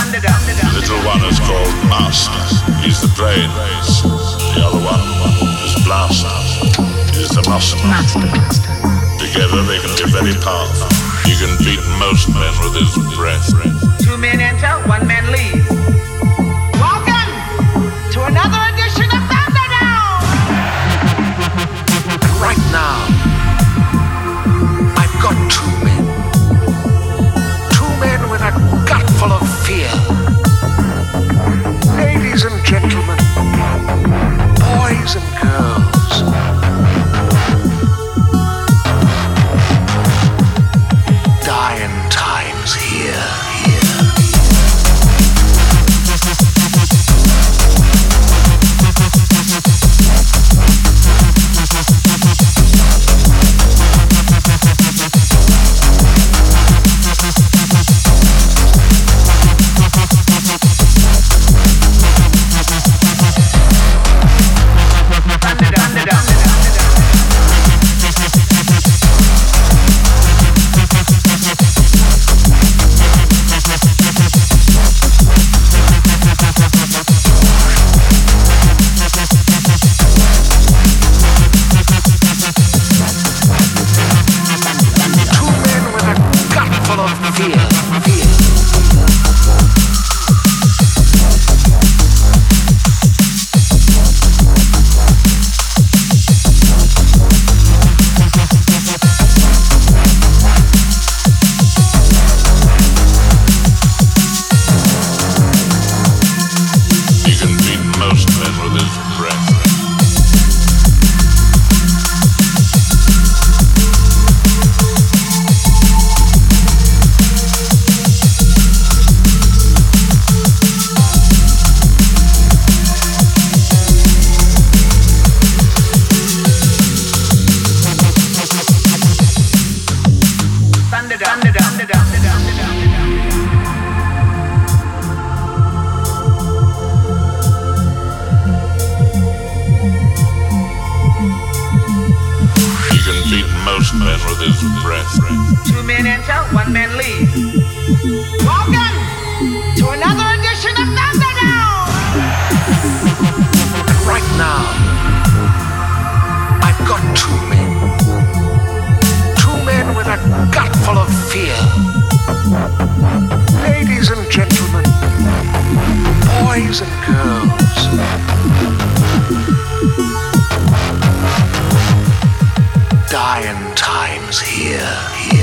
The little one is called Master. He's the brains. The other one is Blaster. He's the muscle. Together they can be very powerful. He can beat most men with his breath. 2 men enter, 1 man leaves. Welcome to another edition of Thunderdome! Right now, I've got 2 men. 2 men with a gut full of fear. Ladies and gentlemen, boys and girls, dying times here. Most men with his breath. 2 men enter, 1 man leaves. Welcome to another edition of Thunderdome! Right now, I've got 2 men. 2 men with a gut full of fear. Ladies and gentlemen, boys and girls, dying times here.